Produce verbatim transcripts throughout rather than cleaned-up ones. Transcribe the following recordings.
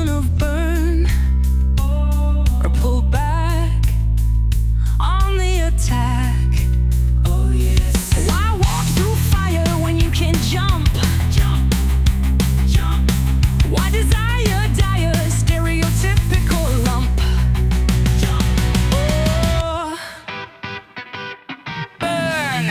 lesson of burn or pull back on the attack. Oh yes. Why walk through fire when you can jump? Jump, jump. Why desire die a stereotypical lump? Jump. Oh, burn.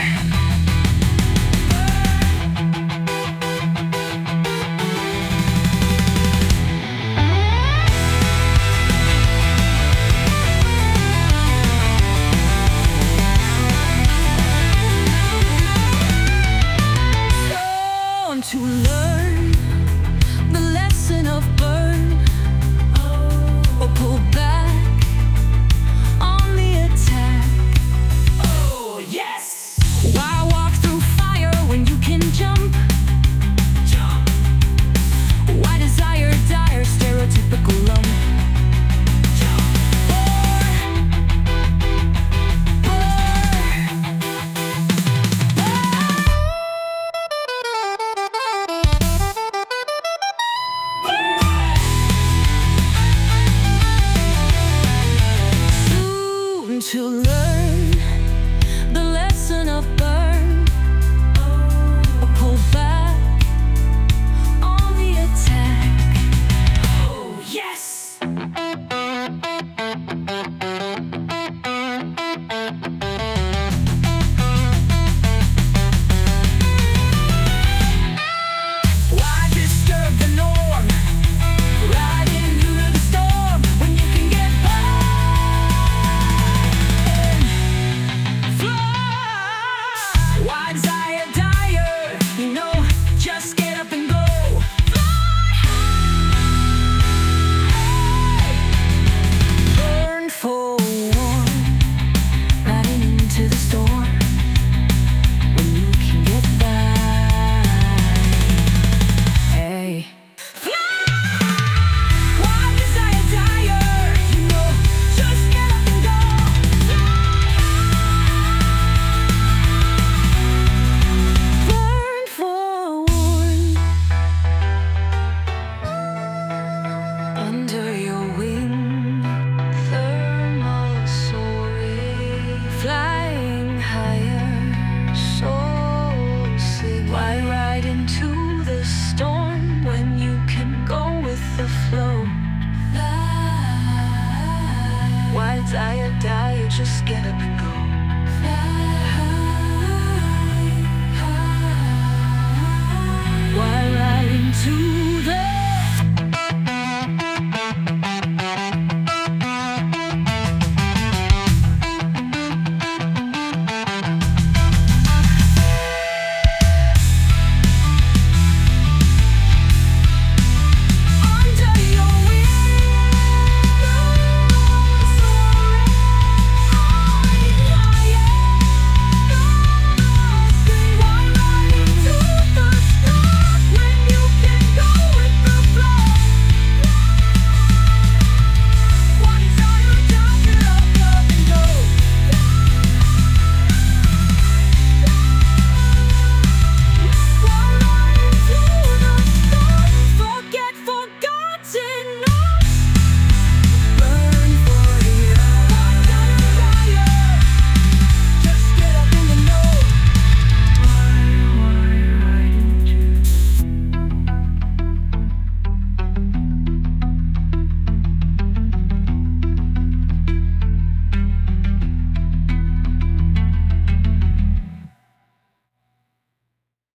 To learn the lesson of burn or pull back on the attack. Oh yes. Why walk through fire when you can jump? Jump. Why desire dire stereotypical lump? Jump. To learn the lesson of burn or pull back on the attack. Oh yes. Why disturb the norm? Riding through the storm when you can get by. Why desire dire? You know, just get up and go. Burn for warm, riding into the storm when you can get by. Hey. Why desire dire? You know, just get up and go. Burn for warm. Under your wing, thermal soaring, flying higher, soul sing. Why ride into the storm when you can go with the flow? Why desire die? Just get up and go. Why ride into the